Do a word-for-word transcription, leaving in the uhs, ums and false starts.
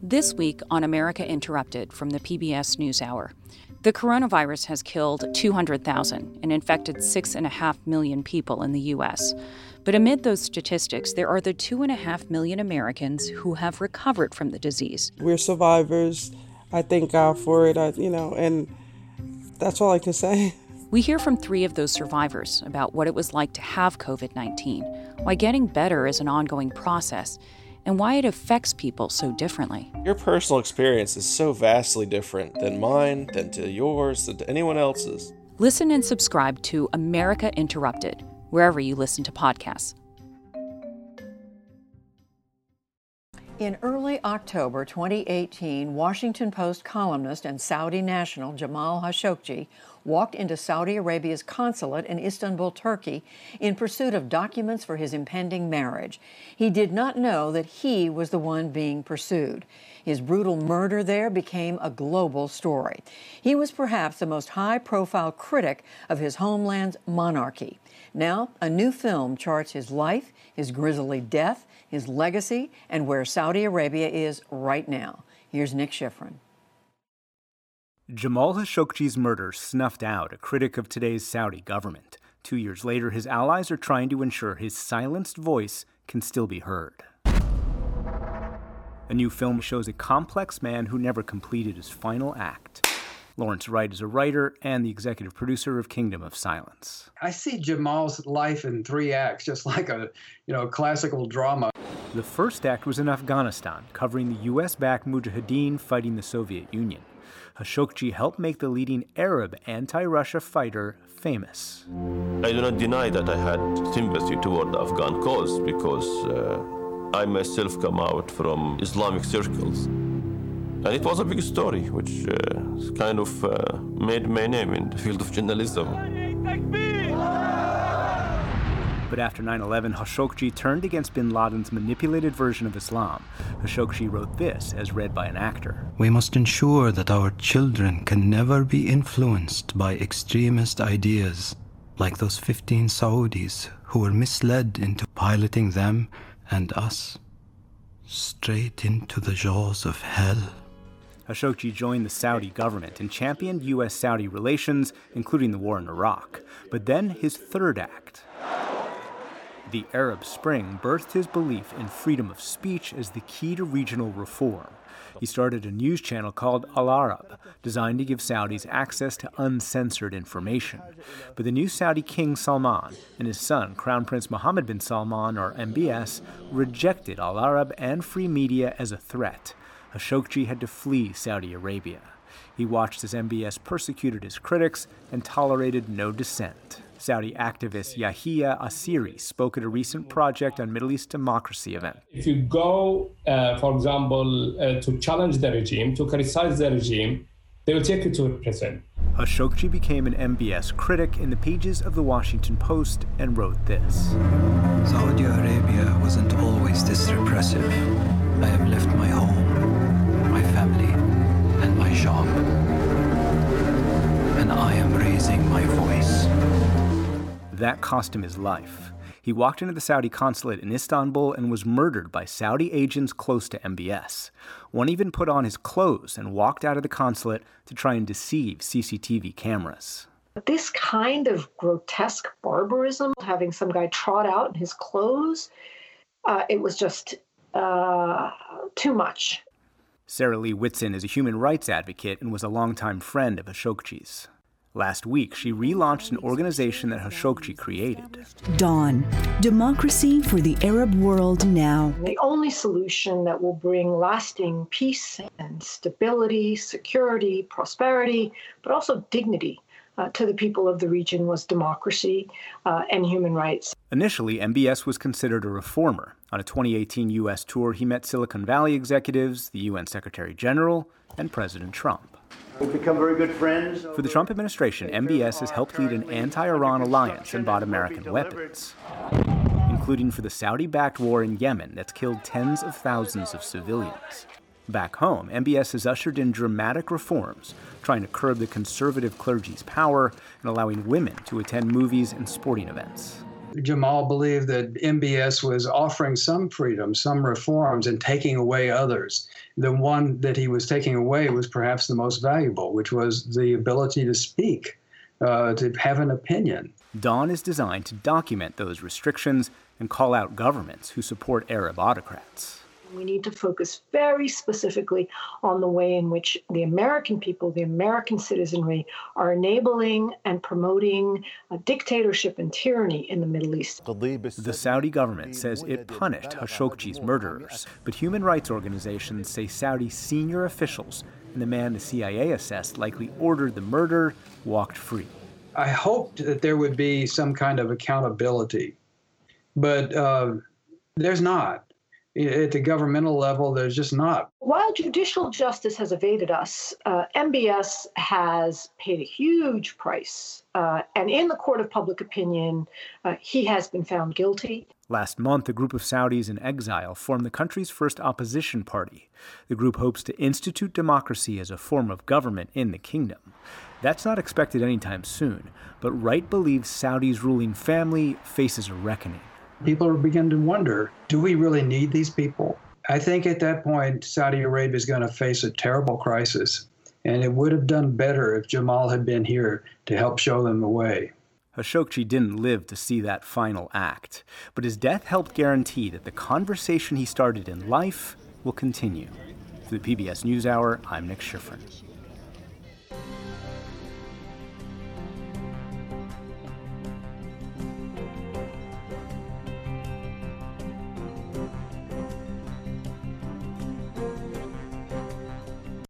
This week on America Interrupted from the P B S NewsHour, the coronavirus has killed two hundred thousand and infected six point five million people in the U S. But amid those statistics, there are the two point five million Americans who have recovered from the disease. We're survivors. I thank God for it, I, you know, and that's all I can say. We hear from three of those survivors about what it was like to have covid nineteen, why getting better is an ongoing process, and why it affects people so differently. Your personal experience is so vastly different than mine, than to yours, than to anyone else's. Listen and subscribe to America Interrupted, wherever you listen to podcasts. In early October twenty eighteen, Washington Post columnist and Saudi national Jamal Khashoggi walked into Saudi Arabia's consulate in Istanbul, Turkey, in pursuit of documents for his impending marriage. He did not know that he was the one being pursued. His brutal murder there became a global story. He was perhaps the most high-profile critic of his homeland's monarchy. Now, a new film charts his life, his grisly death, his legacy, and where Saudi Arabia is right now. Here's Nick Schifrin. Jamal Khashoggi's murder snuffed out a critic of today's Saudi government. Two years later, his allies are trying to ensure his silenced voice can still be heard. A new film shows a complex man who never completed his final act. Lawrence Wright is a writer and the executive producer of Kingdom of Silence. I see Jamal's life in three acts, just like a, you know, classical drama. The first act was in Afghanistan, covering the U S-backed Mujahideen fighting the Soviet Union. Khashoggi helped make the leading Arab anti-Russia fighter famous. I do not deny that I had sympathy toward the Afghan cause because uh, I myself come out from Islamic circles. And it was a big story, which uh, kind of uh, made my name in the field of journalism. But after nine eleven, Khashoggi turned against bin Laden's manipulated version of Islam. Khashoggi wrote this, as read by an actor. We must ensure that our children can never be influenced by extremist ideas, like those fifteen Saudis who were misled into piloting them and us straight into the jaws of hell. Khashoggi joined the Saudi government and championed U S-Saudi relations, including the war in Iraq. But then his third act. The Arab Spring birthed his belief in freedom of speech as the key to regional reform. He started a news channel called Al Arab, designed to give Saudis access to uncensored information. But the new Saudi King Salman and his son, Crown Prince Mohammed bin Salman, or M B S, rejected Al Arab and free media as a threat. Khashoggi had to flee Saudi Arabia. He watched as M B S persecuted his critics and tolerated no dissent. Saudi activist Yahya Assiri spoke at a recent Project on Middle East Democracy event. If you go, uh, for example, uh, to challenge the regime, to criticize the regime, they will take you to a prison. Khashoggi became an M B S critic in the pages of the Washington Post and wrote this. Saudi Arabia wasn't always this repressive. I have left my home, my family, and my job. And I am raising my voice. That cost him his life. He walked into the Saudi consulate in Istanbul and was murdered by Saudi agents close to M B S. One even put on his clothes and walked out of the consulate to try and deceive C C T V cameras. This kind of grotesque barbarism, having some guy trot out in his clothes, uh, it was just uh, too much. Sarah Lee Whitson is a human rights advocate and was a longtime friend of Khashoggi's. Last week, she relaunched an organization that Khashoggi created. Dawn, Democracy for the Arab World Now. The only solution that will bring lasting peace and stability, security, prosperity, but also dignity uh, to the people of the region was democracy uh, and human rights. Initially, M B S was considered a reformer. On a twenty eighteen U S tour, he met Silicon Valley executives, the U N Secretary General, and President Trump. We've become very good friends. For the Trump administration, M B S has helped lead an anti-Iran alliance and bought American weapons, including for the Saudi-backed war in Yemen that's killed tens of thousands of civilians. Back home, M B S has ushered in dramatic reforms, trying to curb the conservative clergy's power and allowing women to attend movies and sporting events. Jamal believed that M B S was offering some freedom, some reforms, and taking away others. The one that he was taking away was perhaps the most valuable, which was the ability to speak, uh, to have an opinion. Dawn is designed to document those restrictions and call out governments who support Arab autocrats. We need to focus very specifically on the way in which the American people, the American citizenry, are enabling and promoting a dictatorship and tyranny in the Middle East. The Saudi government says it punished Khashoggi's murderers, but human rights organizations say Saudi senior officials and the man the C I A assessed likely ordered the murder walked free. I hoped that there would be some kind of accountability, but uh, there's not. At the governmental level, there's just not. While judicial justice has evaded us, uh, M B S has paid a huge price. Uh, and in the court of public opinion, uh, he has been found guilty. Last month, a group of Saudis in exile formed the country's first opposition party. The group hopes to institute democracy as a form of government in the kingdom. That's not expected anytime soon, but Wright believes Saudi's ruling family faces a reckoning. People are beginning to wonder, do we really need these people? I think at that point, Saudi Arabia is going to face a terrible crisis, and it would have done better if Jamal had been here to help show them the way. Khashoggi didn't live to see that final act, but his death helped guarantee that the conversation he started in life will continue. For the P B S NewsHour, I'm Nick Schifrin.